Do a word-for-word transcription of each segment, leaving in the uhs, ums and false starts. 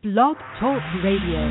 Blog Talk Radio.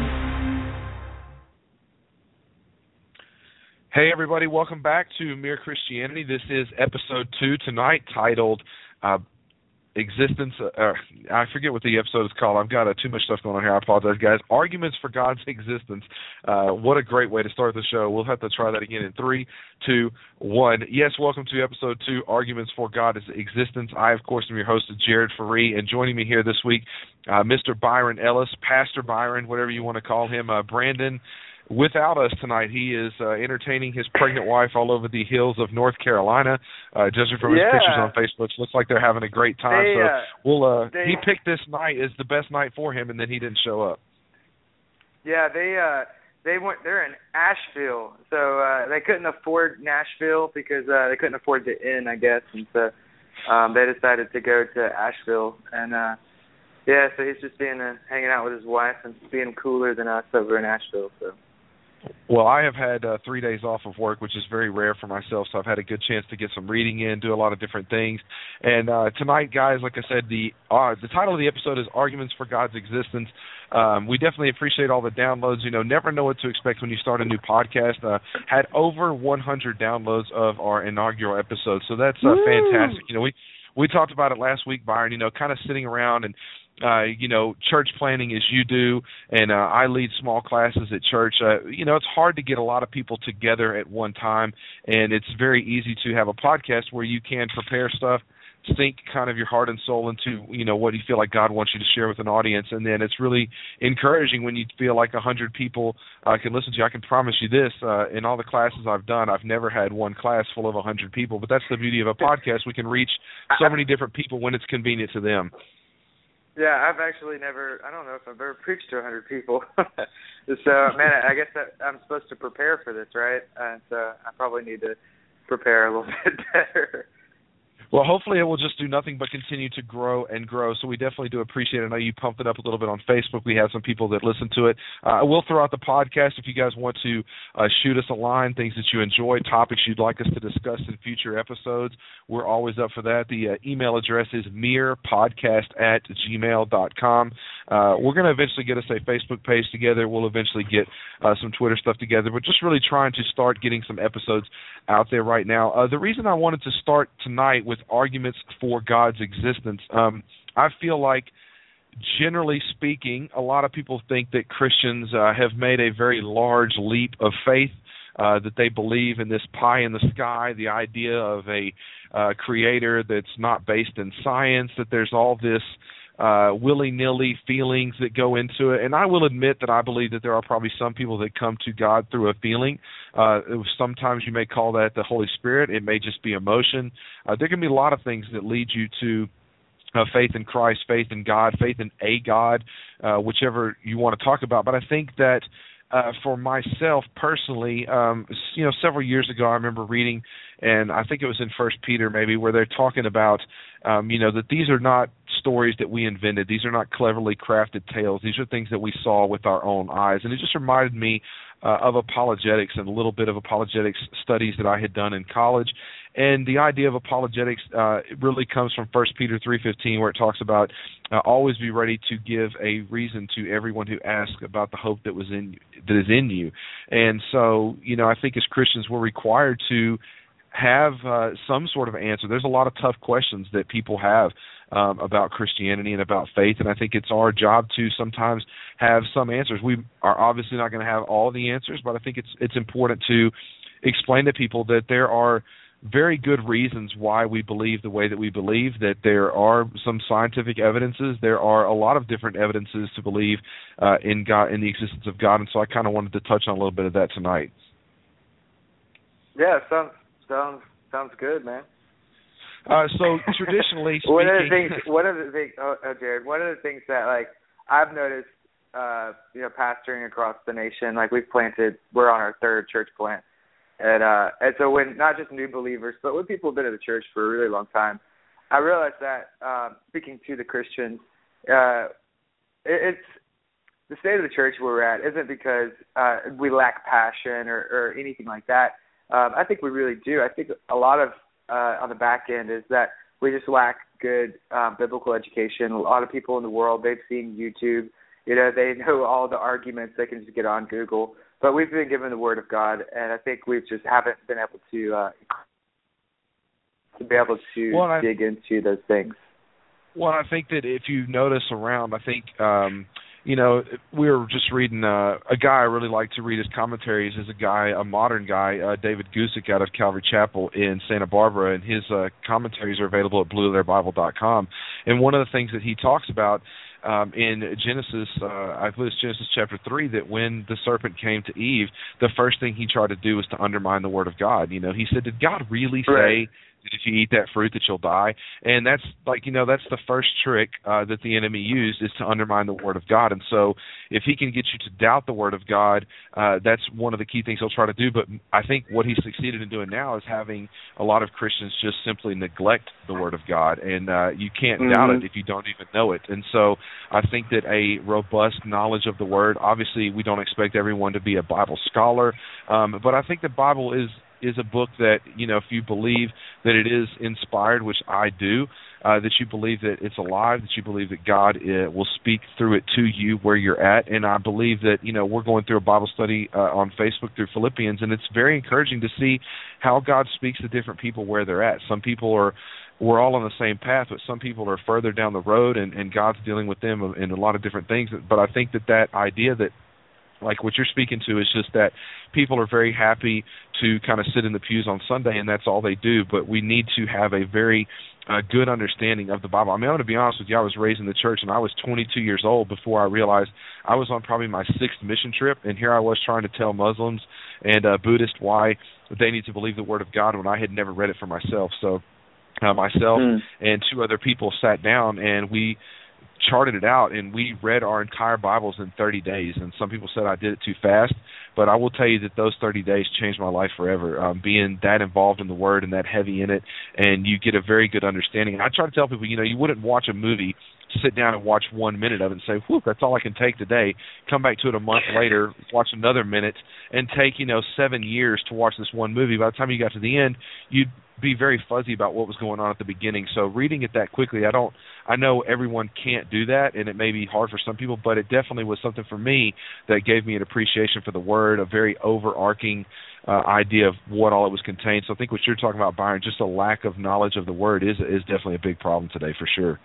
Hey everybody, welcome back to Mere Christianity. This is episode two tonight, titled uh, Existence, uh, I forget what the episode is called. I've got uh, too much stuff going on here. I apologize, guys. Arguments for God's Existence. Uh, what a great way to start the show. We'll have to try that again in three, two, one. Yes, welcome to episode two, Arguments for God's Existence. I, of course, am your host, Jared Faree, and joining me here this week, uh, Mister Byron Ellis, Pastor Byron, whatever you want to call him, uh, Brandon. Without us tonight, he is uh, entertaining his pregnant wife all over the hills of North Carolina. Uh, judging from his yeah. pictures on Facebook, looks like they're having a great time. They, so uh, we'll. Uh, they, he picked this night as the best night for him, and then he didn't show up. Yeah, they uh, they went. They're in Asheville, so uh, they couldn't afford Nashville because uh, they couldn't afford the inn, I guess, and so um, they decided to go to Asheville. And uh, yeah, so he's just being uh, hanging out with his wife and being cooler than us over in Asheville. So. Well, I have had uh, three days off of work, which is very rare for myself, so I've had a good chance to get some reading in, do a lot of different things. And uh, tonight, guys, like I said, the uh, the title of the episode is Arguments for God's Existence. Um, we definitely appreciate all the downloads. You know, never know what to expect when you start a new podcast. Uh, had over one hundred downloads of our inaugural episode, so that's uh, fantastic. You know, we, we talked about it last week, Byron, you know, kind of sitting around and Uh, you know, church planning as you do, and uh, I lead small classes at church. Uh, you know, it's hard to get a lot of people together at one time, and it's very easy to have a podcast where you can prepare stuff, sink kind of your heart and soul into, you know, what you feel like God wants you to share with an audience, and then it's really encouraging when you feel like a hundred people uh, can listen to you. I can promise you this, uh, in all the classes I've done, I've never had one class full of a hundred people, but that's the beauty of a podcast. We can reach so many different people when it's convenient to them. Yeah, I've actually never, I don't know if I've ever preached to one hundred people. So, man, I guess that I'm supposed to prepare for this, right? And so I probably need to prepare a little bit better. Well, hopefully it will just do nothing but continue to grow and grow, so we definitely do appreciate it. I know you pumped it up a little bit on Facebook. We have some people that listen to it. Uh, I will throw out the podcast if you guys want to uh, shoot us a line, things that you enjoy, topics you'd like us to discuss in future episodes. We're always up for that. The uh, email address is merepodcast at gmail dot com. Uh, we're going to eventually get us a Facebook page together. We'll eventually get uh, some Twitter stuff together, but just really trying to start getting some episodes out there right now. Uh, the reason I wanted to start tonight with arguments for God's existence, um, I feel like, generally speaking, a lot of people think that Christians uh, have made a very large leap of faith, uh, that they believe in this pie in the sky, the idea of a uh, creator that's not based in science, that there's all this uh, willy-nilly feelings that go into it. And I will admit that I believe that there are probably some people that come to God through a feeling. Uh, sometimes you may call that the Holy Spirit. It may just be emotion. Uh, there can be a lot of things that lead you to uh, faith in Christ, faith in God, faith in a God, uh, whichever you want to talk about. But I think that Uh, for myself personally, um, you know, several years ago, I remember reading, and I think it was in First Peter maybe, where they're talking about, um, you know, that these are not stories that we invented. These are not cleverly crafted tales. These are things that we saw with our own eyes. And it just reminded me uh, of apologetics and a little bit of apologetics studies that I had done in college. And the idea of apologetics uh, really comes from First Peter three fifteen, where it talks about uh, always be ready to give a reason to everyone who asks about the hope that was in you, that is in you. And so, you know, I think as Christians we're required to have uh, some sort of answer. There's a lot of tough questions that people have um, about Christianity and about faith, and I think it's our job to sometimes have some answers. We are obviously not going to have all the answers, but I think it's it's important to explain to people that there are very good reasons why we believe the way that we believe, that there are some scientific evidences. There are a lot of different evidences to believe uh, in God, in the existence of God, and so I kind of wanted to touch on a little bit of that tonight. Yeah, sounds sounds sounds good, man. Uh, so traditionally speaking, one of the things, one of the things, oh, oh, Jared, one of the things that like I've noticed, uh, you know, pastoring across the nation, like we've planted, we're on our third church plant. And uh, and so when not just new believers, but when people have been in the church for a really long time, I realized that uh, speaking to the Christians, uh, it, it's the state of the church where we're at isn't because uh, we lack passion or, or anything like that. Um, I think we really do. I think a lot of uh, on the back end is that we just lack good um, biblical education. A lot of people in the world, they've seen YouTube You know, they know all the arguments. They can just get on Google. But we've been given the Word of God, and I think we just haven't been able to uh, to be able to well, I, dig into those things. Well, I think that if you notice around, I think, um, you know, we were just reading uh, a guy I really like to read his commentaries is a guy, a modern guy, uh, David Gusick out of Calvary Chapel in Santa Barbara, and his uh, commentaries are available at blue letter bible dot com. And one of the things that he talks about Um, in Genesis, uh, I believe it's Genesis chapter three, that when the serpent came to Eve, the first thing he tried to do was to undermine the Word of God. You know, he said, did God really say right. that if you eat that fruit that you'll die? And that's like, you know, that's the first trick uh, that the enemy used, is to undermine the Word of God. And so if he can get you to doubt the Word of God, uh, that's one of the key things he'll try to do. But I think what he's succeeded in doing now is having a lot of Christians just simply neglect the Word of God. And uh, you can't mm-hmm. doubt it if you don't even know it. And so I think that a robust knowledge of the Word, obviously we don't expect everyone to be a Bible scholar, um, but I think the Bible is is a book that, you know, if you believe that it is inspired, which I do, uh, that you believe that it's alive, that you believe that God uh, will speak through it to you where you're at. And I believe that, you know, we're going through a Bible study uh, on Facebook through Philippians, and it's very encouraging to see how God speaks to different people where they're at. Some people are, we're all on the same path, but some people are further down the road, and, and God's dealing with them in a lot of different things. But I think that that idea that, like what you're speaking to, is just that people are very happy to kind of sit in the pews on Sunday, and that's all they do. But we need to have a very uh, good understanding of the Bible. I mean, I'm going to be honest with you, I was raised in the church, and I was twenty-two years old before I realized I was on probably my sixth mission trip, and here I was trying to tell Muslims and uh, Buddhists why they need to believe the Word of God when I had never read it for myself. So uh, myself mm. and two other people sat down, and we charted it out, and we read our entire Bibles in thirty days. And some people said I did it too fast, but I will tell you that those thirty days changed my life forever, um, being that involved in the Word and that heavy in it, and you get a very good understanding. And I try to tell people, you know, you wouldn't watch a movie, sit down and watch one minute of it and say, whew, that's all I can take today. Come back to it a month later, watch another minute, and take, you know, seven years to watch this one movie. By the time you got to the end, you'd be very fuzzy about what was going on at the beginning. So reading it that quickly, I don't, I know everyone can't do that, and it may be hard for some people, but it definitely was something for me that gave me an appreciation for the Word, a very overarching uh, idea of what all it was contained. So I think what you're talking about, Byron, just a lack of knowledge of the Word is is definitely a big problem today, for sure.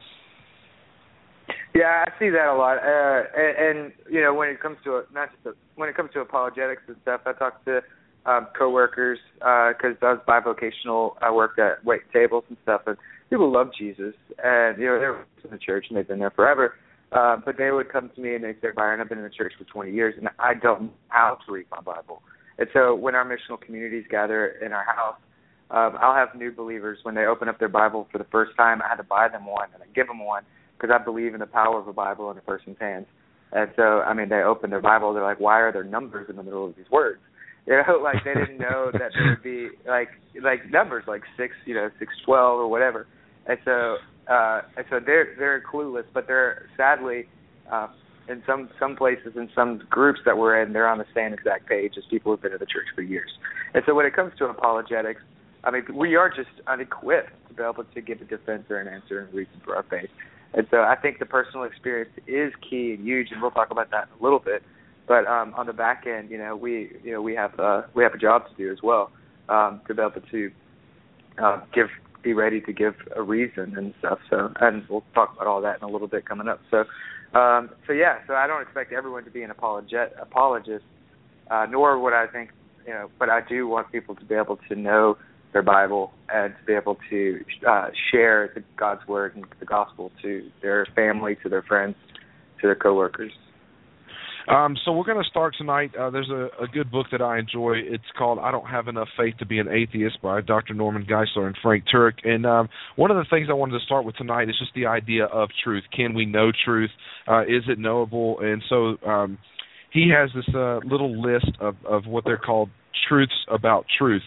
Yeah, I see that a lot, uh, and, and you know, when it comes to not just a, when it comes to apologetics and stuff, I talk to um, coworkers because uh, I was bivocational. I worked at wait tables and stuff, and people love Jesus, and you know they're in the church and they've been there forever. Uh, but they would come to me and they say, Byron, I've been in the church for twenty years, and I don't know how to read my Bible. And so when our missional communities gather in our house, um, I'll have new believers when they open up their Bible for the first time. I had to buy them one and I give them one, because I believe in the power of a Bible in a person's hands. And so, I mean, they open their Bible, they're like, why are there numbers in the middle of these words? You know, like they didn't know that there would be like like numbers like six, you know, six twelve or whatever. And so, uh, and so they're they're clueless, but they're sadly uh, in some some places in some groups that we're in, they're on the same exact page as people who've been in the church for years. And so, when it comes to apologetics, I mean, we are just unequipped to be able to give a defense or an answer and reason for our faith. And so I think the personal experience is key and huge, and we'll talk about that in a little bit. But um, on the back end, you know, we you know we have uh, we have a job to do as well, um, to be able to uh, give be ready to give a reason and stuff. So, and we'll talk about all that in a little bit coming up. So, um, so yeah, so I don't expect everyone to be an apologet apologist, uh, nor would I think, you know, but I do want people to be able to know their Bible and to be able to uh, share the, God's Word and the gospel to their family, to their friends, to their coworkers. Um, so we're going to start tonight. Uh, there's a, a good book that I enjoy. It's called I Don't Have Enough Faith to Be an Atheist by Doctor Norman Geisler and Frank Turek. And um, one of the things I wanted to start with tonight is just the idea of truth. Can we know truth? Uh, is it knowable? And so um, he has this uh, little list of, of what they're called truths about truth.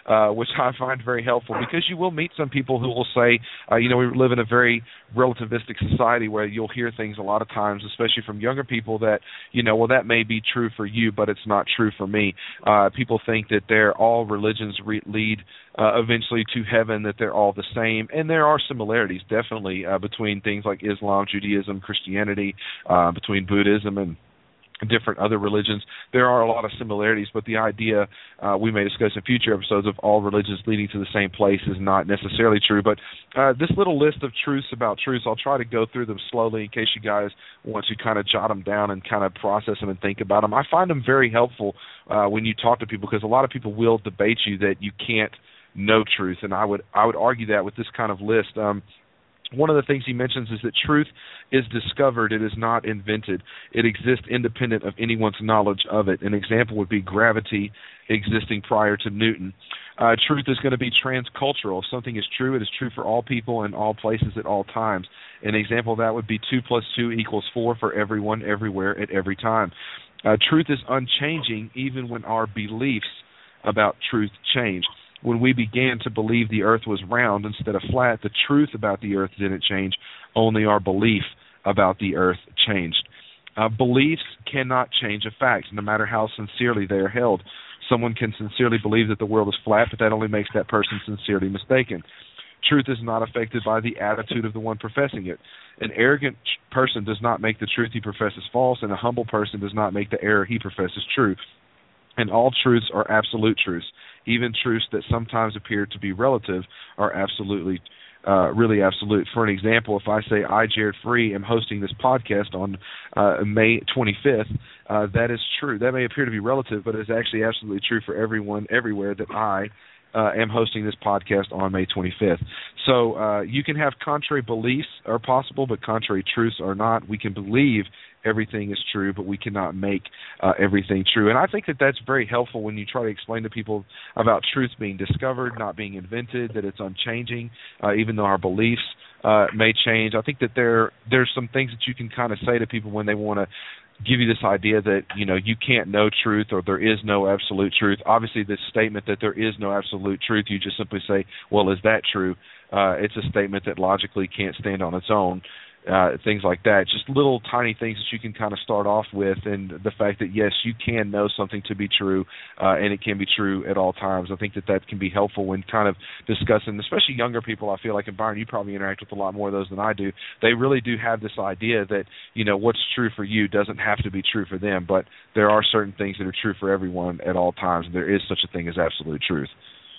uh, which I find very helpful because you will meet some people who will say, uh, you know, we live in a very relativistic society where you'll hear things a lot of times, especially from younger people that, you know, well, that may be true for you, but it's not true for me. Uh, people think that they're all religions re- lead uh, eventually to heaven, that they're all the same, and there are similarities definitely uh, between things like Islam, Judaism, Christianity, uh, between Buddhism and different other religions. There are a lot of similarities, but the idea uh, we may discuss in future episodes of all religions leading to the same place is not necessarily true. But uh, this little list of truths about truths, I'll try to go through them slowly in case you guys want to kind of jot them down and kind of process them and think about them. I find them very helpful uh, when you talk to people because a lot of people will debate you that you can't know truth, and I would I would argue that with this kind of list. Um, One of the things he mentions is that truth is discovered. It is not invented. It exists independent of anyone's knowledge of it. An example would be gravity existing prior to Newton. Uh, truth is going to be transcultural. If something is true, it is true for all people in all places at all times. An example of that would be two plus two equals four for everyone, everywhere, at every time. Uh, truth is unchanging even when our beliefs about truth change. When we began to believe the earth was round instead of flat, the truth about the earth didn't change. Only our belief about the earth changed. Uh, beliefs cannot change a fact, no matter how sincerely they are held. Someone can sincerely believe that the world is flat, but that only makes that person sincerely mistaken. Truth is not affected by the attitude of the one professing it. An arrogant person does not make the truth he professes false, and a humble person does not make the error he professes true. And all truths are absolute truths. Even truths that sometimes appear to be relative are absolutely, uh, really absolute. For an example, if I say I, Jared Free, am hosting this podcast on uh, May twenty-fifth, uh, that is true. That may appear to be relative, but it is actually absolutely true for everyone, everywhere, that I uh, am hosting this podcast on May twenty-fifth. So uh, you can have contrary beliefs are possible, but contrary truths are not. We can believe everything is true, but we cannot make uh, everything true. And I think that that's very helpful when you try to explain to people about truth being discovered, not being invented, that it's unchanging, uh, even though our beliefs uh, may change. I think that there there's some things that you can kind of say to people when they want to give you this idea that, you know, you can't know truth or there is no absolute truth. Obviously, this statement that there is no absolute truth, you just simply say, well, is that true? Uh, it's a statement that logically can't stand on its own. Uh, things like that, just little tiny things that you can kind of start off with, and the fact that, yes, you can know something to be true, uh, and it can be true at all times. I think that that can be helpful when kind of discussing, especially younger people. I feel like, and Byron, you probably interact with a lot more of those than I do. They really do have this idea that, you know, what's true for you doesn't have to be true for them, but there are certain things that are true for everyone at all times, and there is such a thing as absolute truth.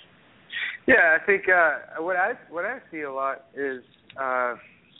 Yeah, I think uh, what I what I see a lot is uh,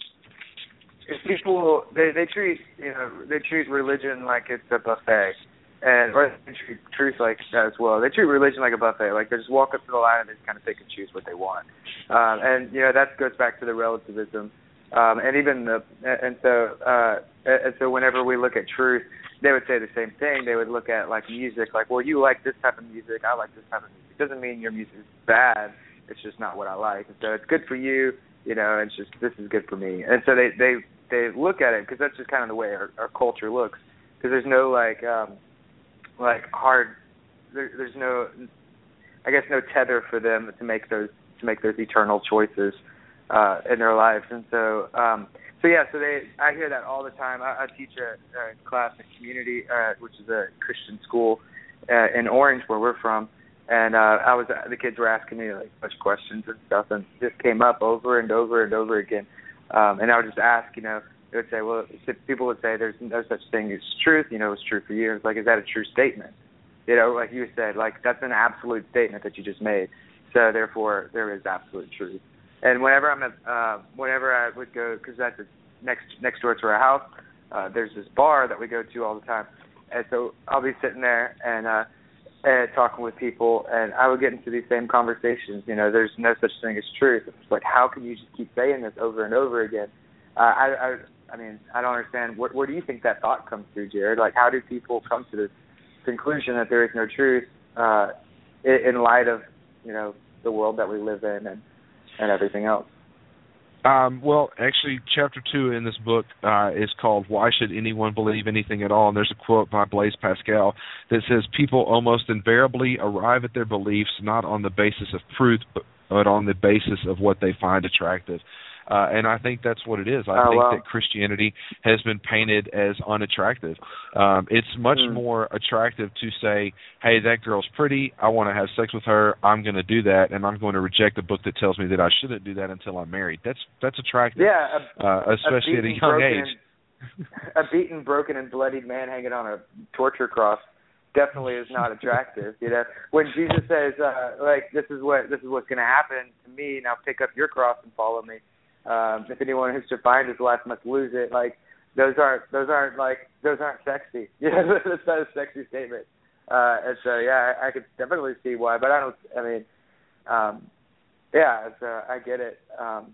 is people they, they treat you know they treat religion like it's a buffet, and or they treat truth like that as well. They treat religion like a buffet, like they just walk up to the line and they just kind of pick and choose what they want, um, and you know that goes back to the relativism, um, and even the and so uh, and so whenever we look at truth, they would say the same thing. They would look at like music, like, well, you like this type of music, I like this type of music. It doesn't mean your music is bad. It's just not what I like. And so it's good for you, you know. And it's just this is good for me. And so they they they look at it because that's just kind of the way our, our culture looks. Because there's no like um, like hard. There, there's no, I guess, no tether for them to make those to make those eternal choices uh, in their lives. And so. Um, So yeah, so they I hear that all the time. I, I teach a, a class in community, uh, which is a Christian school uh, in Orange, where we're from, and uh, I was the kids were asking me like a bunch of questions and stuff, and this came up over and over and over again. Um, and I would just ask, you know, they would say, well, people would say there's no such thing as truth. You know, it's true for you. It's like, is that a true statement? You know, like you said, like that's an absolute statement that you just made. So therefore, there is absolute truth. And whenever I'm at, uh, whenever I would go, because that's a, next next door to our house, uh, there's this bar that we go to all the time, and so I'll be sitting there and uh, and talking with people, and I would get into these same conversations. You know, there's no such thing as truth. It's like, how can you just keep saying this over and over again? Uh, I, I I mean, I don't understand. Where, where do you think that thought comes through, Jared? Like, how do people come to this conclusion that there is no truth uh, in, in light of, you know, the world that we live in and and everything else? Um, well, actually, chapter two in this book uh, is called "Why Should Anyone Believe Anything at All?" And there's a quote by Blaise Pascal that says, "People almost invariably arrive at their beliefs not on the basis of truth, but, but on the basis of what they find attractive." Uh, and I think that's what it is. I oh, think wow. that Christianity has been painted as unattractive. Um, it's much mm. more attractive to say, hey, that girl's pretty, I want to have sex with her, I'm going to do that, and I'm going to reject a book that tells me that I shouldn't do that until I'm married. That's that's attractive, yeah, a, uh, especially a at a young broken, age. A beaten, broken, and bloodied man hanging on a torture cross definitely is not attractive. You know, when Jesus says, uh, like, this is what this is what's going to happen to me, now pick up your cross and follow me. Um, if anyone who's to find his life must lose it. Like those aren't those aren't like those aren't sexy. Yeah, that's not a sexy statement. Uh, and so yeah, I, I could definitely see why. But I don't. I mean, um, yeah, it's, uh, I get it. Um,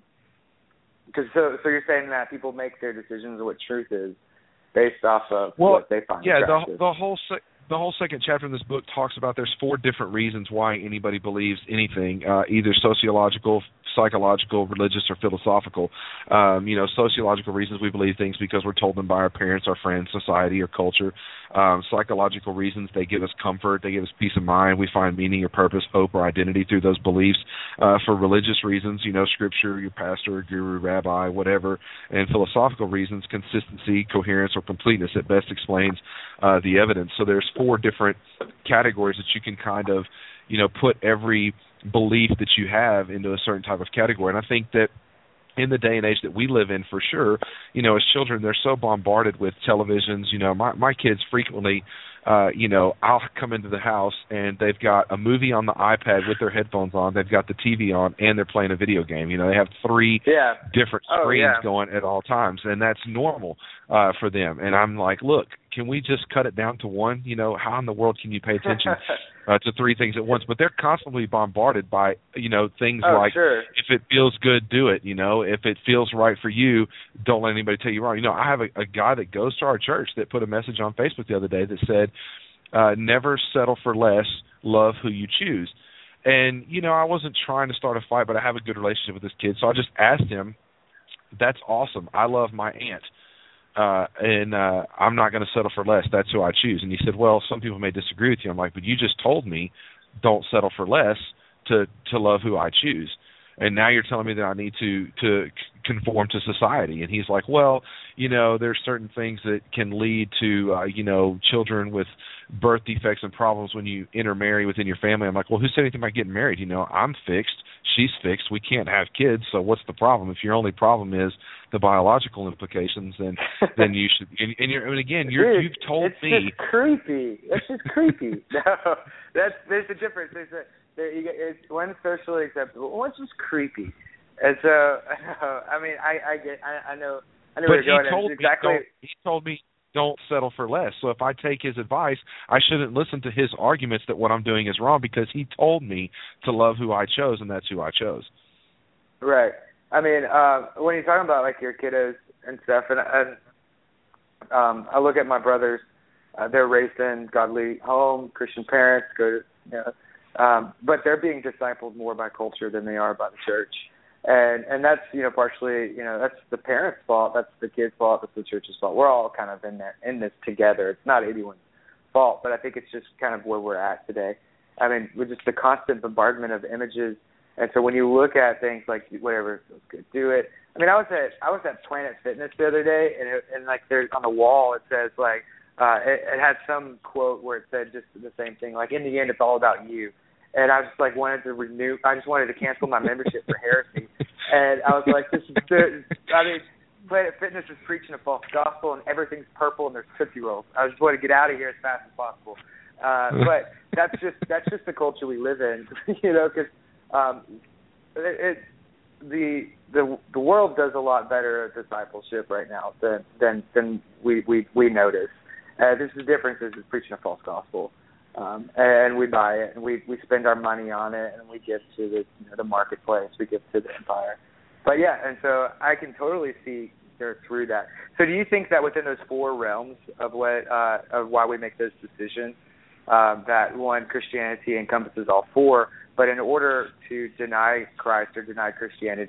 cause so so you're saying that people make their decisions of what truth is based off of well, what they find yeah, attractive. the the whole. Se- The whole second chapter in this book talks about there's four different reasons why anybody believes anything, uh, either sociological, psychological, religious, or philosophical. Um, you know, sociological reasons we believe things because we're told them by our parents, our friends, society, or culture. Um, psychological reasons, they give us comfort, they give us peace of mind. We find meaning or purpose, hope, or identity through those beliefs. Uh, for religious reasons, you know, scripture, your pastor, guru, rabbi, whatever. And philosophical reasons, consistency, coherence, or completeness at best explains uh, the evidence. So there's four different categories that you can kind of, you know, put every belief that you have into a certain type of category. And I think that in the day and age that we live in, for sure, you know, as children, they're so bombarded with televisions. You know, my, my kids frequently, uh, you know, I'll come into the house and they've got a movie on the iPad with their headphones on, they've got the T V on, and they're playing a video game. You know, they have three yeah. different screens oh, yeah. going at all times, and that's normal uh, for them. And I'm like, look, can we just cut it down to one? You know, how in the world can you pay attention uh, to three things at once? But they're constantly bombarded by, you know, things oh, like, sure. if it feels good, do it. You know, if it feels right for you, don't let anybody tell you wrong. You know, I have a, a guy that goes to our church that put a message on Facebook the other day that said, uh, never settle for less, love who you choose. And, you know, I wasn't trying to start a fight, but I have a good relationship with this kid. So I just asked him, that's awesome. I love my aunt. Uh, and uh, I'm not going to settle for less. That's who I choose. And he said, well, some people may disagree with you. I'm like, but you just told me don't settle for less to, to love who I choose. And now you're telling me that I need to, to conform to society. And he's like, well, you know, there's certain things that can lead to, uh, you know, children with birth defects and problems when you intermarry within your family. I'm like, well, who said anything about getting married? You know, I'm fixed. She's fixed. We can't have kids. So what's the problem? If your only problem is the biological implications, then then you should. And, and, you're, and again, you're, Dude, you've told it's me. It's just creepy. It's just creepy. No, that's there's a difference. There's a there, you get, it's one's socially acceptable, one's just creepy. And so, I mean, I I get I, I know I know but where you're he going. told It's me exactly. don't, he told me don't settle for less. So if I take his advice, I shouldn't listen to his arguments that what I'm doing is wrong because he told me to love who I chose, and that's who I chose. Right. I mean, uh, when you're talking about like your kiddos and stuff, and, and um, I look at my brothers. Uh, they're raised in godly home, Christian parents, go to, you know, um, but they're being discipled more by culture than they are by the church. And and that's, you know, partially, you know, that's the parents' fault, that's the kids' fault, that's the church's fault. We're all kind of in there, in this together. It's not anyone's fault, but I think it's just kind of where we're at today. I mean, with just the constant bombardment of images, and so when you look at things like whatever feels good, do it. I mean, I was at I was at Planet Fitness the other day, and it, and like there's on the wall it says like uh, it, it had some quote where it said just the same thing, like in the end it's all about you. And I just like wanted to renew. I just wanted to cancel my membership for heresy. And I was like, "This is." I mean, Planet Fitness is preaching a false gospel, and everything's purple, and there's Tootsie Rolls. I just want to get out of here as fast as possible. Uh, but that's just that's just the culture we live in, you know. Because um, it, it the the the world does a lot better at discipleship right now than than than we we we notice. Uh, this is the difference is it's preaching a false gospel. Um, and we buy it, and we, we spend our money on it, and we give to the you know, the marketplace, we give to the empire. But yeah, and so I can totally see there through that. So do you think that within those four realms of what uh, of why we make those decisions, uh, that one, Christianity encompasses all four, but in order to deny Christ or deny Christianity,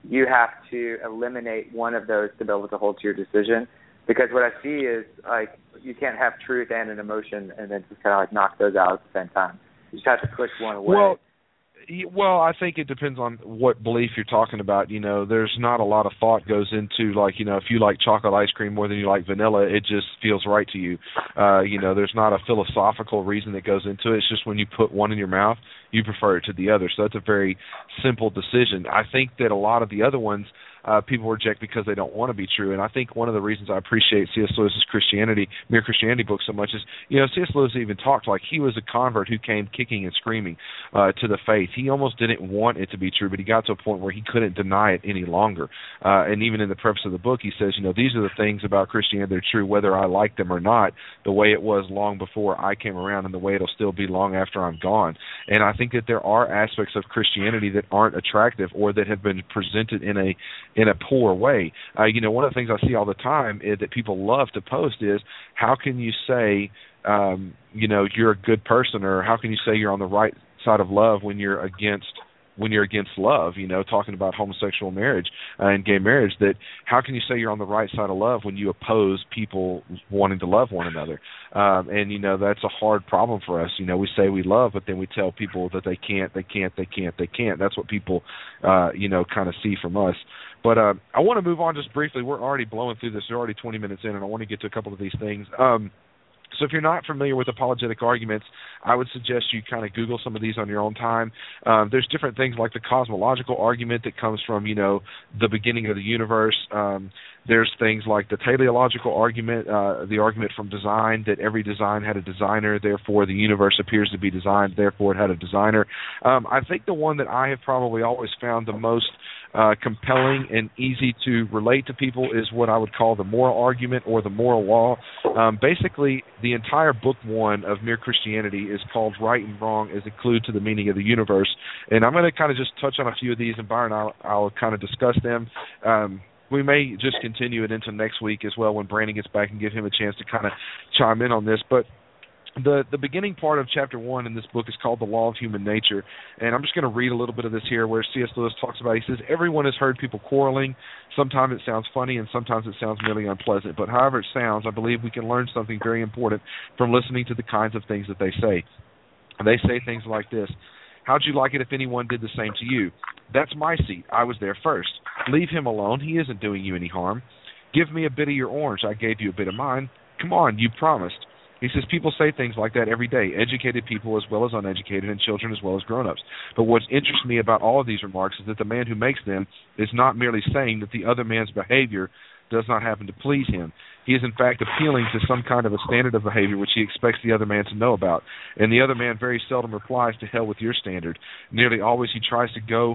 you have to eliminate one of those to be able to hold to your decision. Because what I see is, like, you can't have truth and an emotion and then just kind of, like, knock those out at the same time. You just have to push one away. Well, Well, I think it depends on what belief you're talking about. You know, there's not a lot of thought goes into, like, you know, if you like chocolate ice cream more than you like vanilla, it just feels right to you. Uh, you know, there's not a philosophical reason that goes into it. It's just when you put one in your mouth, you prefer it to the other. So that's a very simple decision. I think that a lot of the other ones, Uh, people reject because they don't want to be true. And I think one of the reasons I appreciate C S. Lewis's Christianity, Mere Christianity book so much is, you know, C S. Lewis even talked like he was a convert who came kicking and screaming uh, to the faith. He almost didn't want it to be true, but he got to a point where he couldn't deny it any longer. Uh, and even in the preface of the book, he says, you know, these are the things about Christianity that are true, whether I like them or not, the way it was long before I came around and the way it'll still be long after I'm gone. And I think that there are aspects of Christianity that aren't attractive or that have been presented in a in a poor way. Uh, you know, one of the things I see all the time is that people love to post is, how can you say, um, you know, you're a good person, or how can you say you're on the right side of love when you're against when you're against love, you know, talking about homosexual marriage uh, and gay marriage, that how can you say you're on the right side of love when you oppose people wanting to love one another? Um, and, you know, that's a hard problem for us. You know, we say we love, but then we tell people that they can't, they can't, they can't, they can't. That's what people, uh, you know, kind of see from us. But uh, I want to move on just briefly. We're already blowing through this. We're already twenty minutes in, and I want to get to a couple of these things. Um, So if you're not familiar with apologetic arguments, I would suggest you kind of Google some of these on your own time. Um, there's different things like the cosmological argument that comes from, you know, the beginning of the universe. Um, there's things like the teleological argument, uh, the argument from design, that every design had a designer, therefore the universe appears to be designed, therefore it had a designer. Um, I think the one that I have probably always found the most Uh, compelling and easy to relate to people is what I would call the moral argument or the moral law. Um, basically, the entire book one of Mere Christianity is called Right and Wrong as a Clue to the Meaning of the Universe. And I'm going to kind of just touch on a few of these, and Byron, I'll, I'll kind of discuss them. Um, we may just continue it into next week as well when Brandon gets back and give him a chance to kind of chime in on this. But The the beginning part of chapter one in this book is called The Law of Human Nature, and I'm just going to read a little bit of this here where C S. Lewis talks about, he says, everyone has heard people quarreling. Sometimes it sounds funny and sometimes it sounds merely unpleasant, but however it sounds, I believe we can learn something very important from listening to the kinds of things that they say. They say things like this: how'd you like it if anyone did the same to you? That's my seat. I was there first. Leave him alone. He isn't doing you any harm. Give me a bit of your orange. I gave you a bit of mine. Come on, you promised. He says people say things like that every day, educated people as well as uneducated, and children as well as grown-ups. But what interests me about all of these remarks is that the man who makes them is not merely saying that the other man's behavior does not happen to please him. He is, in fact, appealing to some kind of a standard of behavior which he expects the other man to know about. And the other man very seldom replies, to hell with your standard. Nearly always he tries to go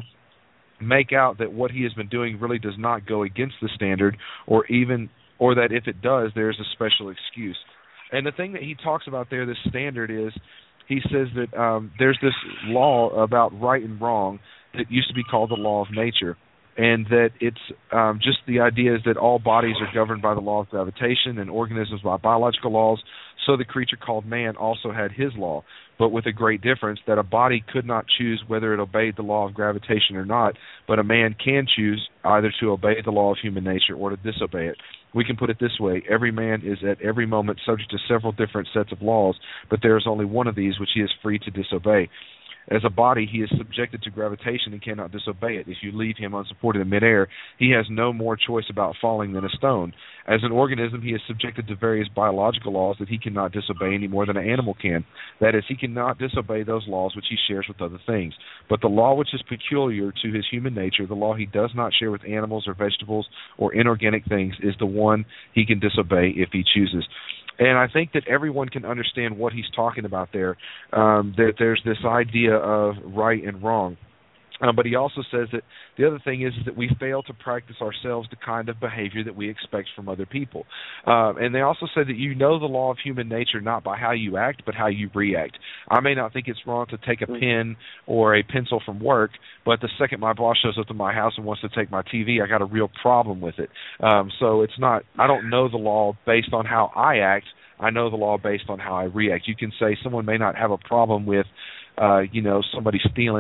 make out that what he has been doing really does not go against the standard, or even, or that if it does, there is a special excuse. And the thing that he talks about there, this standard, is he says that um, there's this law about right and wrong that used to be called the law of nature, and that it's um, just the idea is that all bodies are governed by the law of gravitation and organisms by biological laws. So the creature called man also had his law, but with a great difference, that a body could not choose whether it obeyed the law of gravitation or not, but a man can choose either to obey the law of human nature or to disobey it. We can put it this way: every man is at every moment subject to several different sets of laws, but there is only one of these which he is free to disobey. As a body, he is subjected to gravitation and cannot disobey it. If you leave him unsupported in midair, he has no more choice about falling than a stone. As an organism, he is subjected to various biological laws that he cannot disobey any more than an animal can. That is, he cannot disobey those laws which he shares with other things. But the law which is peculiar to his human nature, the law he does not share with animals or vegetables or inorganic things, is the one he can disobey if he chooses. And I think that everyone can understand what he's talking about there, um, that there's this idea of right and wrong. Um, but he also says that the other thing is, is that we fail to practice ourselves the kind of behavior that we expect from other people. Uh, and they also say that you know the law of human nature not by how you act, but how you react. I may not think it's wrong to take a pen or a pencil from work, but the second my boss shows up to my house and wants to take my T V, I got a real problem with it. Um, so it's not, I don't know the law based on how I act. I know the law based on how I react. You can say someone may not have a problem with, uh, you know, somebody stealing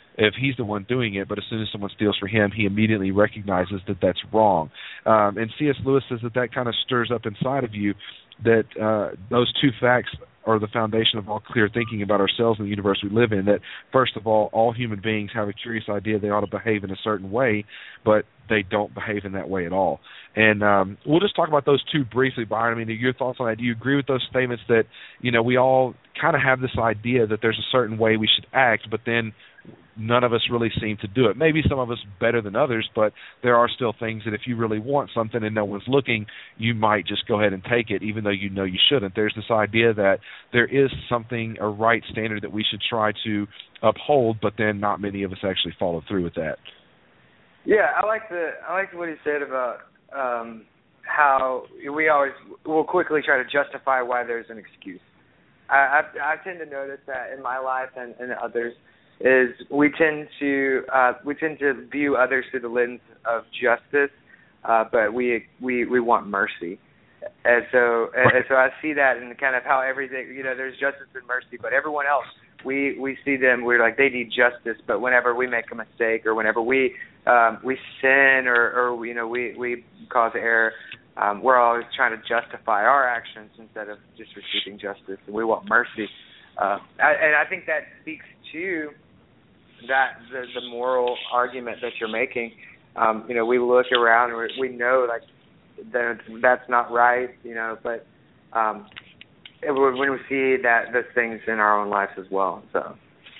if he's the one doing it, but as soon as someone steals from him, he immediately recognizes that that's wrong. Um, and C S Lewis says that that kind of stirs up inside of you that uh, those two facts are the foundation of all clear thinking about ourselves and the universe we live in, that, first of all, all human beings have a curious idea they ought to behave in a certain way, but they don't behave in that way at all. And um, we'll just talk about those two briefly, Byron. I mean, your thoughts on that? Do you agree with those statements that, you know, we all kind of have this idea that there's a certain way we should act, but then none of us really seem to do it? Maybe some of us better than others, but there are still things that if you really want something and no one's looking, you might just go ahead and take it, even though you know you shouldn't. There's this idea that there is something, a right standard that we should try to uphold, but then not many of us actually follow through with that. Yeah, I like the I like what he said about um, how we always will quickly try to justify why there's an excuse. I, I, I tend to notice that in my life and, and others is we tend to uh, we tend to view others through the lens of justice, uh, but we we we want mercy, and so and, and so I see that in kind of how everything, you know, there's justice and mercy, but everyone else, we we see them, we're like, they need justice, but whenever we make a mistake or whenever we um, we sin or, or you know we we cause error, um, we're always trying to justify our actions instead of just receiving justice, and we want mercy, uh, I, and I think that speaks to that the, the moral argument that you're making. Um, you know, we look around and we know like that that's not right, you know, but um, it, when we see that those things in our own lives as well. So.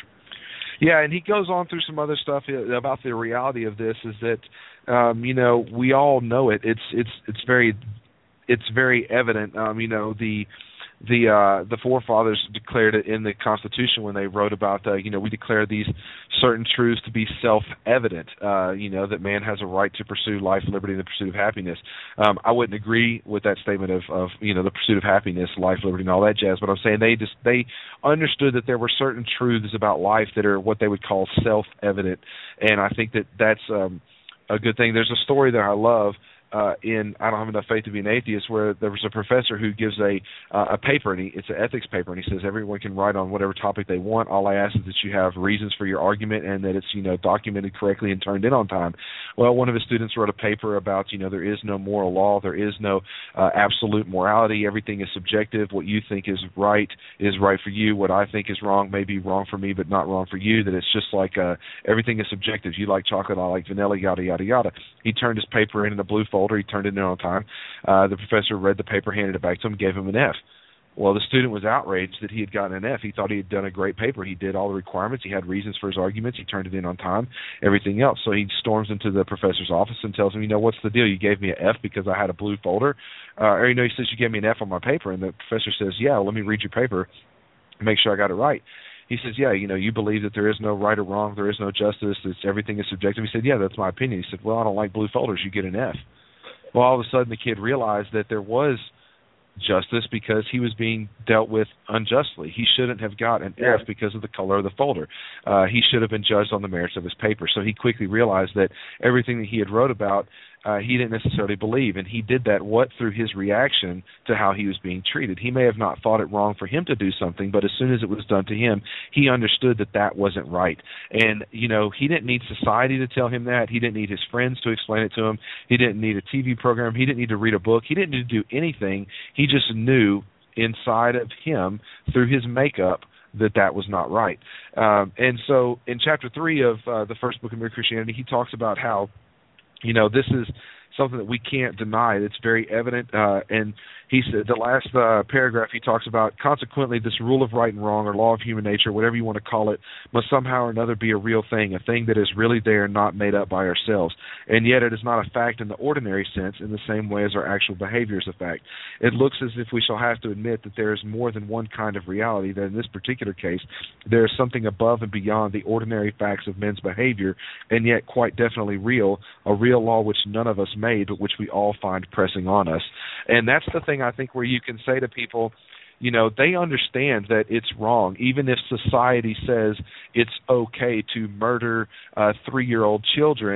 Yeah, and he goes on through some other stuff about the reality of this is that um, you know, we all know it. It's it's it's very it's very evident. Um, you know, the The uh, the forefathers declared it in the Constitution when they wrote about, uh, you know, we declare these certain truths to be self-evident, uh, you know, that man has a right to pursue life, liberty, and the pursuit of happiness. Um, I wouldn't agree with that statement of, of, you know, the pursuit of happiness, life, liberty, and all that jazz, but I'm saying they just they understood that there were certain truths about life that are what they would call self-evident, and I think that that's um, a good thing. There's a story that I love. Uh, in I don't have enough faith to be an atheist, where there was a professor who gives a uh, a paper, and he, it's an ethics paper, and he says everyone can write on whatever topic they want. All I ask is that you have reasons for your argument and that it's, you know, documented correctly and turned in on time. Well, one of his students wrote a paper about, you know, there is no moral law, there is no uh, absolute morality. Everything is subjective. What you think is right is right for you. What I think is wrong may be wrong for me, but not wrong for you. That it's just like uh, everything is subjective. You like chocolate, I like vanilla, yada yada yada. He turned his paper in in a blue folder. He turned it in on time. Uh, the professor read the paper, handed it back to him, gave him an F. Well, the student was outraged that he had gotten an F. He thought he had done a great paper. He did all the requirements. He had reasons for his arguments. He turned it in on time, everything else. So he storms into the professor's office and tells him, you know, what's the deal? You gave me an F because I had a blue folder? Uh, or, you know, he says, you gave me an F on my paper. And the professor says, yeah, well, let me read your paper and make sure I got it right. He says, yeah, you know, you believe that there is no right or wrong, there is no justice, it's, everything is subjective. He said, yeah, that's my opinion. He said, well, I don't like blue folders. You get an F. Well, all of a sudden the kid realized that there was justice because he was being dealt with unjustly. He shouldn't have got an F because of the color of the folder. Uh, he should have been judged on the merits of his paper. So he quickly realized that everything that he had wrote about, uh, he didn't necessarily believe, and he did that what through his reaction to how he was being treated. He may have not thought it wrong for him to do something, but as soon as it was done to him, he understood that that wasn't right. And, you know, he didn't need society to tell him that. He didn't need his friends to explain it to him. He didn't need a T V program. He didn't need to read a book. He didn't need to do anything. He just knew inside of him through his makeup that that was not right. Um, and so in chapter three of uh, the first book of Mere Christianity, he talks about how, you know, this is something that we can't deny. It's very evident. Uh, and he said the last uh, paragraph he talks about, consequently, this rule of right and wrong or law of human nature, whatever you want to call it, must somehow or another be a real thing, a thing that is really there, not made up by ourselves. And yet it is not a fact in the ordinary sense in the same way as our actual behavior is a fact. It looks as if we shall have to admit that there is more than one kind of reality, that in this particular case, there is something above and beyond the ordinary facts of men's behavior, and yet quite definitely real, a real law which none of us made, but which we all find pressing on us. And that's the thing, I think, where you can say to people, you know, they understand that it's wrong, even if society says it's okay to murder uh, three-year-old children.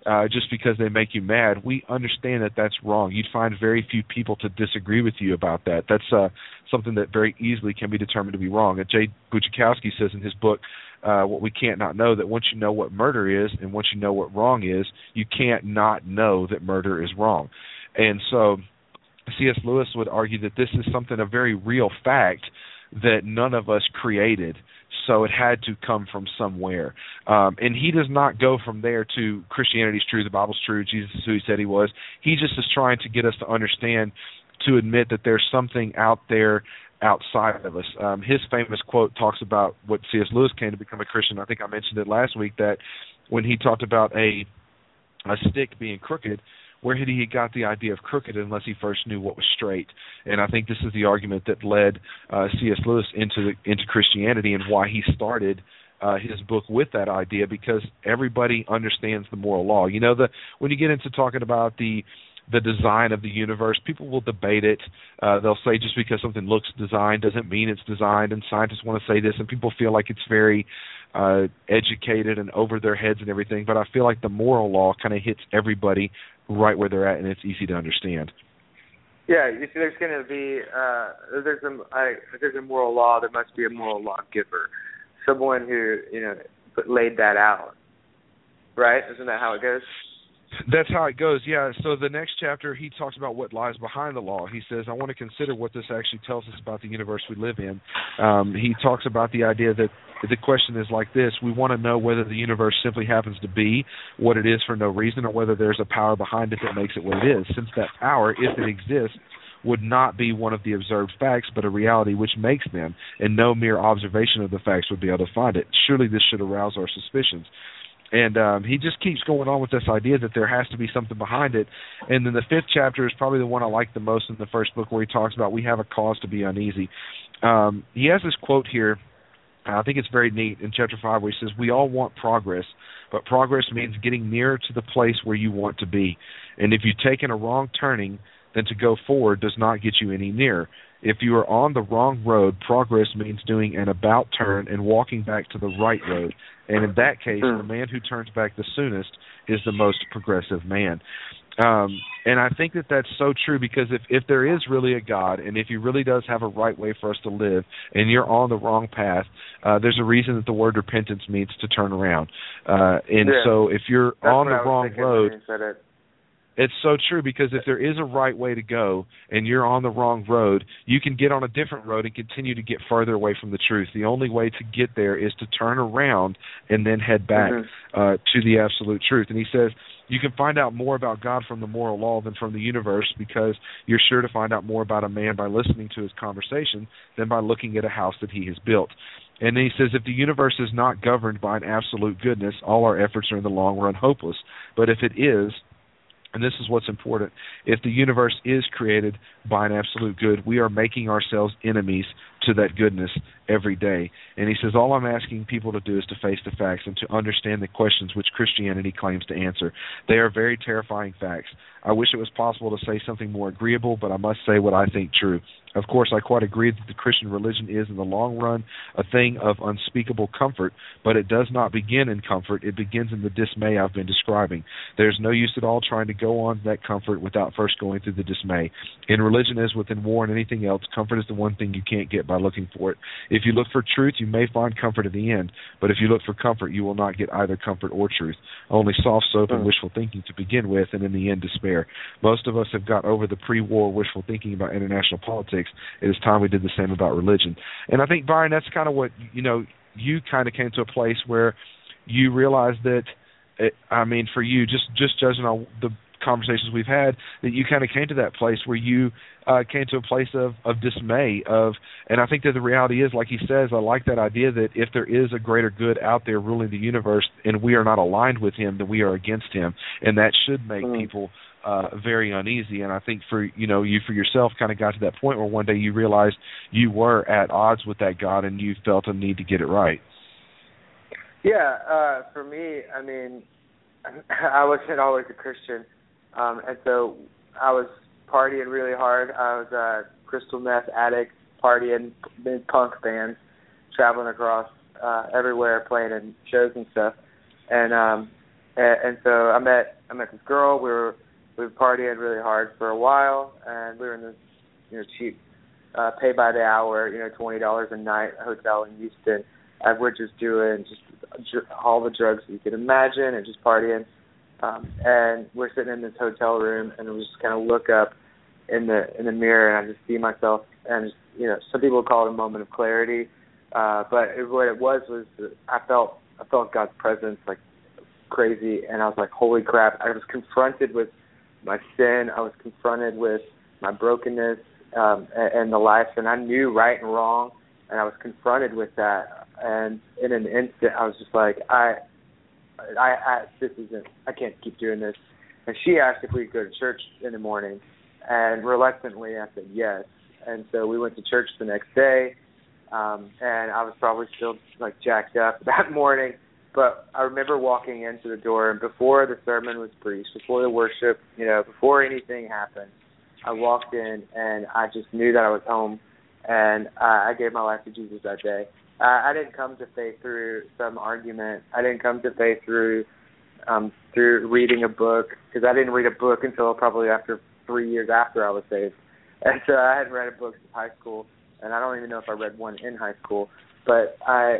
uh, just because they make you mad. We understand that that's wrong. You'd find very few people to disagree with you about that. That's uh, something that very easily can be determined to be wrong. And Jay Buchikowski says in his book, uh, What We Can't Not Know, that once you know what murder is and once you know what wrong is, you can't not know that murder is wrong. And so C S Lewis would argue that this is something, a very real fact that none of us created, so it had to come from somewhere. Um, and he does not go from there to Christianity's true, the Bible's true, Jesus is who he said he was. He just is trying to get us to understand, to admit that there's something out there outside of us. Um, his famous quote talks about what C S Lewis came to become a Christian. I think I mentioned it last week, that when he talked about a a stick being crooked, where had he got the idea of crooked unless he first knew what was straight? And I think this is the argument that led uh, C S Lewis into the, into Christianity, and why he started uh, his book with that idea, because everybody understands the moral law. You know, the when you get into talking about the the design of the universe, people will debate it. Uh, they'll say just because something looks designed doesn't mean it's designed, and scientists want to say this, and people feel like it's very uh, educated and over their heads and everything. But I feel like the moral law kind of hits everybody right where they're at, and it's easy to understand. Yeah, you see, there's going to be uh, there's a I, there's a moral law. There must be a moral lawgiver, someone who you know laid that out, right? Isn't that how it goes? That's how it goes, yeah. So the next chapter, he talks about what lies behind the law. He says, I want to consider what this actually tells us about the universe we live in. Um, he talks about the idea that the question is like this: we want to know whether the universe simply happens to be what it is for no reason, or whether there's a power behind it that makes it what it is. Since that power, if it exists, would not be one of the observed facts, but a reality which makes them, and no mere observation of the facts would be able to find it. Surely this should arouse our suspicions. And um, he just keeps going on with this idea that there has to be something behind it. And then the fifth chapter is probably the one I like the most in the first book, where he talks about we have a cause to be uneasy. Um, he has this quote here, I think it's very neat, in chapter five, where he says, we all want progress, but progress means getting nearer to the place where you want to be. And if you've taken a wrong turning, then to go forward does not get you any nearer. If you are on the wrong road, progress means doing an about turn and walking back to the right road. And in that case, the man who turns back the soonest is the most progressive man. Um, and I think that that's so true, because if, if there is really a God, and if he really does have a right way for us to live, and you're on the wrong path, uh, there's a reason that the word repentance means to turn around. Uh, and yeah. so if you're that's on the wrong road, it's so true, because if there is a right way to go and you're on the wrong road, you can get on a different road and continue to get further away from the truth. The only way to get there is to turn around and then head back mm-hmm. uh, to the absolute truth. And he says you can find out more about God from the moral law than from the universe, because you're sure to find out more about a man by listening to his conversation than by looking at a house that he has built. And then he says, if the universe is not governed by an absolute goodness, all our efforts are in the long run hopeless. But if it is, and this is what's important, if the universe is created by an absolute good, we are making ourselves enemies to that goodness every day. And he says, all I'm asking people to do is to face the facts and to understand the questions which Christianity claims to answer. They are very terrifying facts. I wish it was possible to say something more agreeable, but I must say what I think true. Of course, I quite agree that the Christian religion is, in the long run, a thing of unspeakable comfort, but it does not begin in comfort. It begins in the dismay I've been describing. There's no use at all trying to go on that comfort without first going through the dismay. In religion, as within war and anything else, comfort is the one thing you can't get by looking for it. If you look for truth, you may find comfort at the end, but if you look for comfort, you will not get either comfort or truth. Only soft soap and wishful thinking to begin with, and in the end, despair. Most of us have got over the pre-war wishful thinking about international politics. It is time we did the same about religion. And I think, Byron, that's kind of what, you know, you kind of came to a place where you realized that, it, I mean, for you, just, just judging on the conversations we've had, that you kind of came to that place where you uh, came to a place of, of dismay of, and I think that the reality is, like he says, I like that idea that if there is a greater good out there ruling the universe and we are not aligned with him, then we are against him. And that should make mm. people Uh, very uneasy. And I think for, you know, you for yourself kind of got to that point where one day you realized you were at odds with that God and you felt a need to get it right. Yeah, uh, for me, I mean, I wasn't always a Christian, um, and so I was partying really hard. I was a crystal meth addict, partying in punk bands, traveling across uh, everywhere, playing in shows and stuff. And um, and, and so I met I met this girl. We were we were partying really hard for a while, and we were in this you know cheap uh, pay by the hour, you know twenty dollars a night hotel in Houston. And we're just doing just all the drugs you could imagine and just partying. Um, and we're sitting in this hotel room, and we just kind of look up in the in the mirror, and I just see myself. And just, you know, some people call it a moment of clarity, uh, but it, what it was was I felt I felt God's presence like crazy, and I was like, holy crap! I was confronted with my sin. I was confronted with my brokenness um, and, and the life, and I knew right and wrong, and I was confronted with that. And in an instant, I was just like, I, I, I, this isn't, I can't keep doing this. And she asked if we could go to church in the morning, and reluctantly I said yes. And so we went to church the next day, um, and I was probably still like jacked up that morning. But I remember walking into the door, and before the sermon was preached, before the worship, you know, before anything happened, I walked in, and I just knew that I was home, and uh, I gave my life to Jesus that day. Uh, I didn't come to faith through some argument. I didn't come to faith through um, through reading a book, because I didn't read a book until probably after three years after I was saved. And so I hadn't read a book since high school, and I don't even know if I read one in high school. But I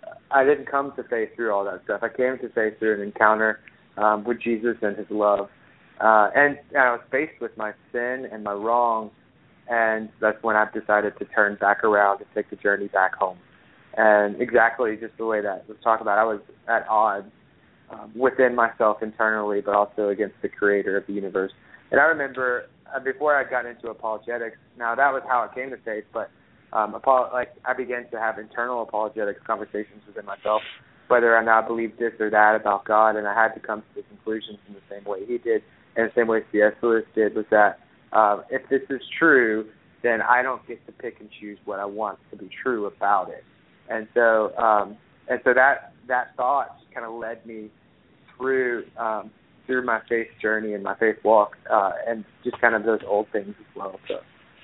I didn't come to faith through all that stuff. I came to faith through an encounter um, with Jesus and His love. Uh, and, and I was faced with my sin and my wrong, and that's when I decided to turn back around and take the journey back home. And exactly just the way that was talked about, I was at odds um, within myself internally, but also against the creator of the universe. And I remember uh, before I got into apologetics, now that was how I came to faith, but um, apol- like I began to have internal apologetics conversations within myself, whether or not I believed this or that about God, and I had to come to the conclusions in the same way he did, and the same way C S Lewis did, was that uh, if this is true, then I don't get to pick and choose what I want to be true about it. And so, um, and so that that thought kind of led me through um, through my faith journey and my faith walk, uh, and just kind of those old things as well. So,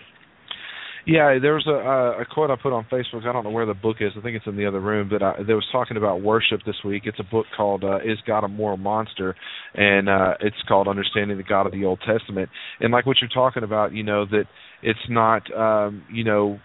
yeah, there was a, a quote I put on Facebook. I don't know where the book is. I think it's in the other room. But I, they was talking about worship this week. It's a book called uh, "Is God a Moral Monster?" and uh, it's called "Understanding the God of the Old Testament." And like what you're talking about, you know, that it's not, um, you know.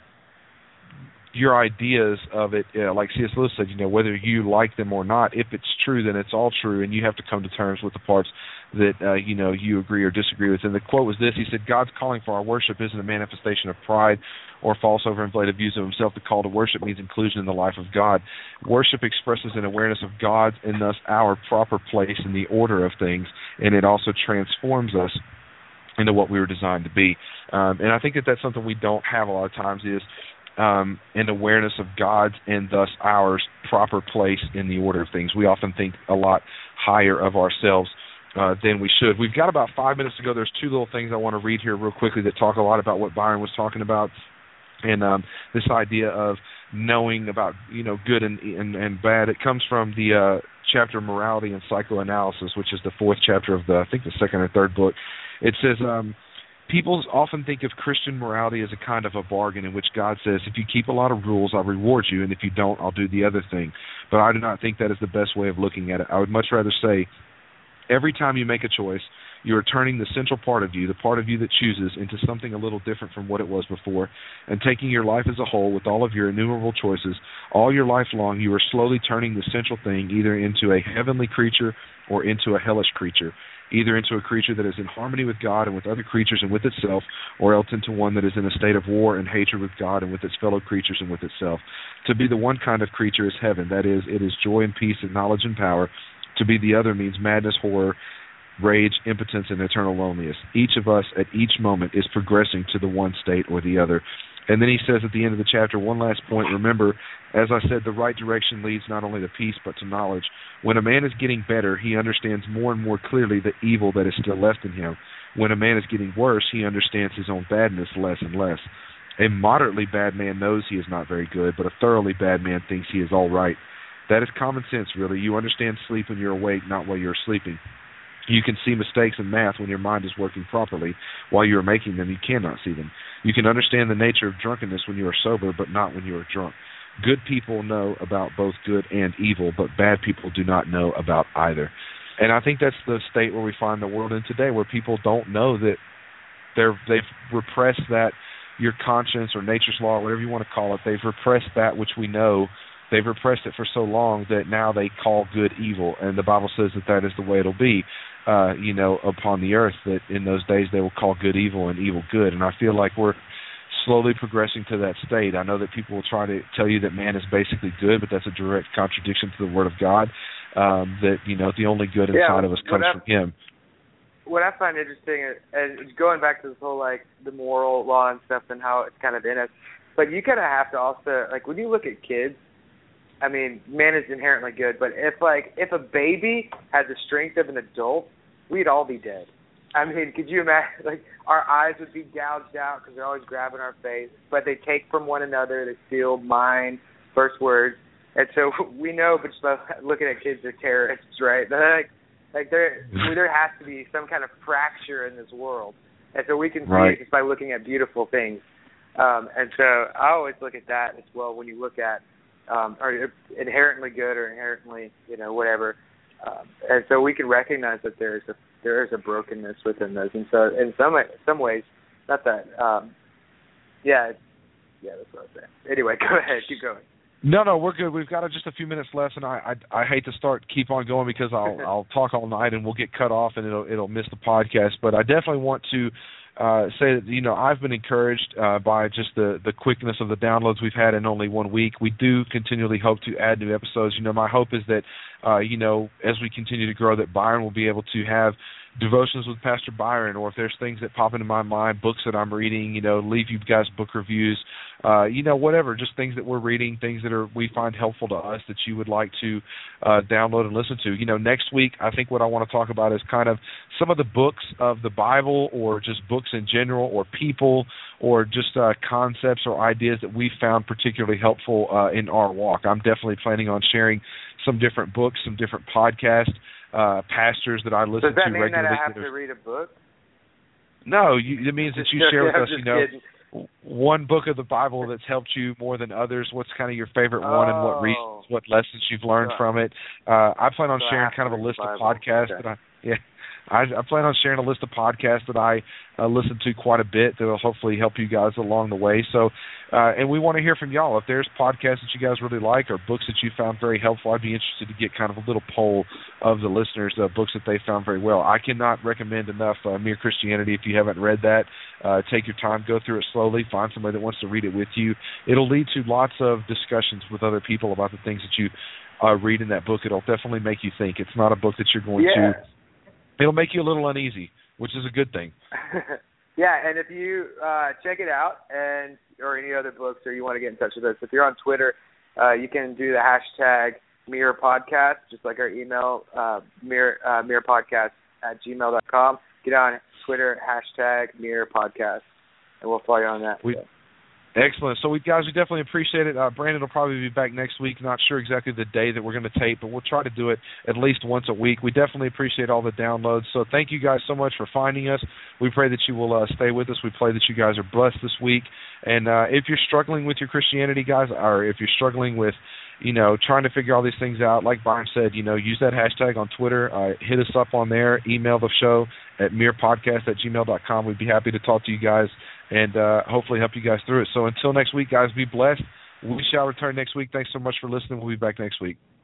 your ideas of it, uh, like C S Lewis said, you know, whether you like them or not, if it's true, then it's all true, and you have to come to terms with the parts that, uh, you know, you agree or disagree with. And the quote was this. He said, God's calling for our worship isn't a manifestation of pride or false overinflated views of himself. The call to worship means inclusion in the life of God. Worship expresses an awareness of God's and thus our proper place in the order of things, and it also transforms us into what we were designed to be. Um, and I think that that's something we don't have a lot of times is Um, and awareness of God's and thus ours proper place in the order of things. We often think a lot higher of ourselves uh, than we should. We've got about five minutes to go. There's two little things I want to read here real quickly that talk a lot about what Byron was talking about, and um, this idea of knowing about, you know, good and, and, and bad. It comes from the uh, chapter Morality and Psychoanalysis, which is the fourth chapter of the, I think the second or third book. It says, um, people often think of Christian morality as a kind of a bargain in which God says, if you keep a lot of rules, I'll reward you, and if you don't, I'll do the other thing. But I do not think that is the best way of looking at it. I would much rather say, every time you make a choice, you are turning the central part of you, the part of you that chooses, into something a little different from what it was before, and taking your life as a whole with all of your innumerable choices, all your life long, you are slowly turning the central thing either into a heavenly creature or into a hellish creature, either into a creature that is in harmony with God and with other creatures and with itself, or else into one that is in a state of war and hatred with God and with its fellow creatures and with itself. To be the one kind of creature is heaven, that is, it is joy and peace and knowledge and power. To be the other means madness, horror, rage, impotence, and eternal loneliness. Each of us at each moment is progressing to the one state or the other. And then he says at the end of the chapter, one last point, remember, as I said, the right direction leads not only to peace but to knowledge. When a man is getting better, he understands more and more clearly the evil that is still left in him. When a man is getting worse, he understands his own badness less and less. A moderately bad man knows he is not very good, but a thoroughly bad man thinks he is all right. That is common sense, really. You understand sleep when you're awake, not while you're sleeping. You can see mistakes in math when your mind is working properly. While you are making them, you cannot see them. You can understand the nature of drunkenness when you are sober, but not when you are drunk. Good people know about both good and evil, but bad people do not know about either. And I think that's the state where we find the world in today, where people don't know that they're they've repressed that your conscience or nature's law, whatever you want to call it. They've repressed that which we know. They've repressed it for so long that now they call good evil, and the Bible says that that is the way it'll be, uh, you know, upon the earth, that in those days they will call good evil and evil good. And I feel like we're slowly progressing to that state. I know that people will try to tell you that man is basically good, but that's a direct contradiction to the Word of God, um, that, you know, the only good inside yeah, of us comes from Him. What I find interesting is, and going back to this whole, like, the moral law and stuff and how it's kind of in us, but you kind of have to also, like, when you look at kids, I mean, man is inherently good, but if, like, if a baby had the strength of an adult, we'd all be dead. I mean, could you imagine, like, our eyes would be gouged out because they're always grabbing our face, but they take from one another, they steal, mine, first words, and so we know, but just by looking at kids, they're terrorists, right? They're like, like there, there has to be some kind of fracture in this world, and so we can see right. it just by looking at beautiful things. Um, and so I always look at that as well when you look at um, are inherently good or inherently, you know, whatever. Um, and so we can recognize that there is a there is a brokenness within those. And so in some some ways, not that, um, yeah, it's, yeah, that's what I was saying. Anyway, go ahead, keep going. No, no, we're good. We've got just a few minutes left, and I, I, I hate to start keep on going because I'll I'll talk all night and we'll get cut off and it'll it'll miss the podcast. But I definitely want to uh, say that, you know, I've been encouraged uh, by just the the quickness of the downloads we've had in only one week. We do continually hope to add new episodes. You know, my hope is that uh, you know, as we continue to grow, that Byron will be able to have devotions with Pastor Byron, or if there's things that pop into my mind, books that I'm reading, you know, leave you guys book reviews, uh, you know, whatever, just things that we're reading, things that are we find helpful to us that you would like to uh, download and listen to. You know, next week, I think what I want to talk about is kind of some of the books of the Bible, or just books in general, or people, or just uh, concepts or ideas that we found particularly helpful uh, in our walk. I'm definitely planning on sharing some different books, some different podcasts, Uh, pastors that I listen Does that to mean regularly. that I have to read a book? No, you, it means that you share with I'm us, just you know, kidding. one book of the Bible that's helped you more than others. What's kind of your favorite one, and what reasons, what lessons you've learned so, from it. Uh, I plan on so sharing kind of a list of podcasts okay. that I, yeah, I, I plan on sharing a list of podcasts that I uh, listen to quite a bit that will hopefully help you guys along the way. So, uh, and we want to hear from y'all. If there's podcasts that you guys really like, or books that you found very helpful, I'd be interested to get kind of a little poll of the listeners, uh, books that they found very well. I cannot recommend enough uh, Mere Christianity. If you haven't read that, uh, take your time, go through it slowly, find somebody that wants to read it with you. It'll lead to lots of discussions with other people about the things that you uh, read in that book. It'll definitely make you think. It's not a book that you're going yeah. to... It'll make you a little uneasy, which is a good thing. Yeah, and if you uh, check it out, and or any other books, or you want to get in touch with us, if you're on Twitter, uh, you can do the hashtag Mere Podcast, just like our email, uh, Mere uh, Mere Podcast at gmail dot com. Get on Twitter, hashtag Mere Podcast, and we'll follow you on that. We, excellent. So, we guys, we definitely appreciate it. Uh, Brandon will probably be back next week. Not sure exactly the day that we're going to tape, but we'll try to do it at least once a week. We definitely appreciate all the downloads. So, thank you guys so much for finding us. We pray that you will uh, stay with us. We pray that you guys are blessed this week. And uh, if you're struggling with your Christianity, guys, or if you're struggling with, you know, trying to figure all these things out, like Byron said, you know, use that hashtag on Twitter. Uh, hit us up on there. Email the show at merepodcast at gmail dot com. We'd be happy to talk to you guys and uh, hopefully help you guys through it. So until next week, guys, be blessed. We shall return next week. Thanks so much for listening. We'll be back next week.